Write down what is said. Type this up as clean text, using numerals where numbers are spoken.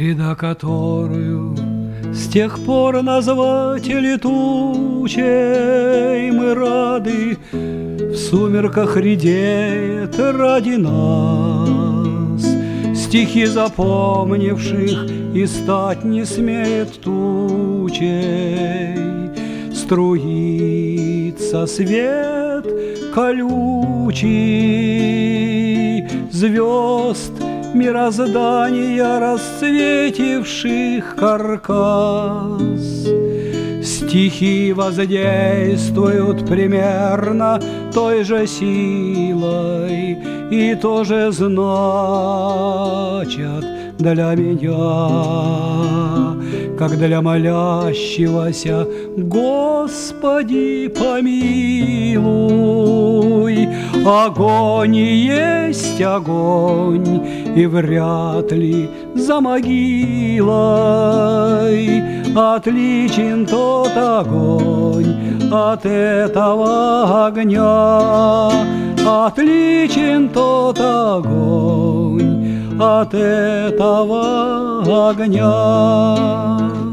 гряда, которую с тех пор назвать летучей, мы рады, в сумерках редеет ради нас. Стихи запомнивших и стать не смеет тучей. Струится свет колючий звезд мироздания, расцветивших каркас. Стихи воздействуют примерно той же силой и тоже значат для меня, как для молящегося: Господи, помилуй. Огонь есть огонь, и вряд ли за могилой отличен тот огонь от этого огня. Отличен тот огонь от этого огня.